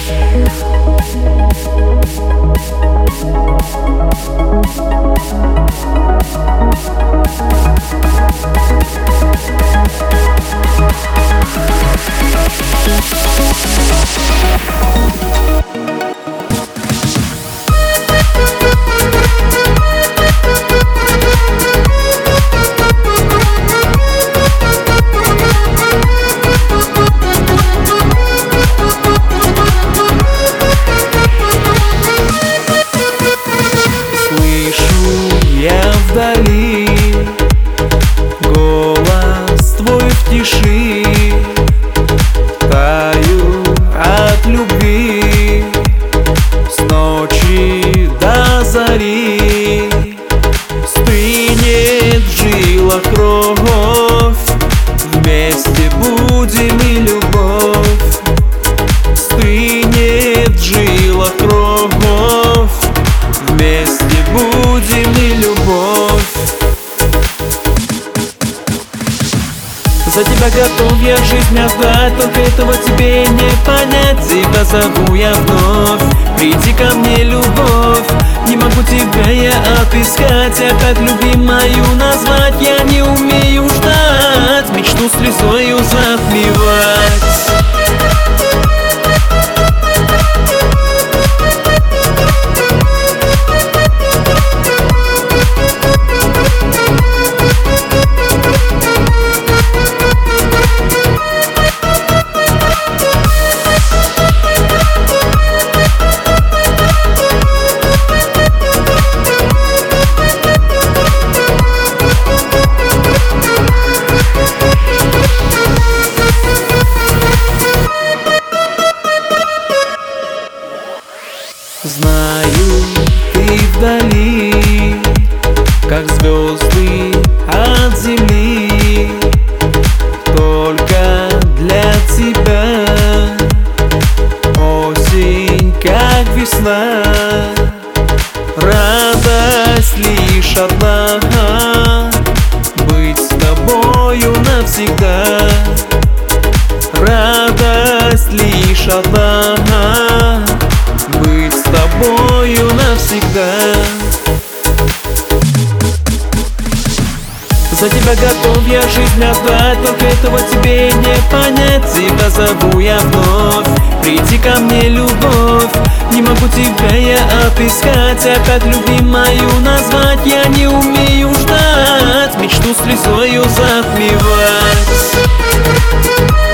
Вдали голос твой в тиши, таю от любви с ночи до зари. Стынет в жилах кровь, вместе будем и любовь. Стынет в жилах кровь, вместе будем и любовь. За тебя готов я жизнь отдать, только этого тебе не понять. Тебя зову я вновь, приди ко мне, любовь. Не могу тебя я отыскать, опять любимою назвать. Я не умею ждать, мечту слезою затмевать. Знаю, ты вдали, как звезды от земли. Только для тебя осень, как весна. Радость лишь одна, быть с тобою навсегда. Радость лишь одна, быть с тобою навсегда. За тебя готов я жизнь отдать, только этого тебе не понять. Тебя зову я вновь, приди ко мне, любовь. Не могу тебя я отыскать, опять любимою назвать. Я не умею ждать, мечту слезою затмевать.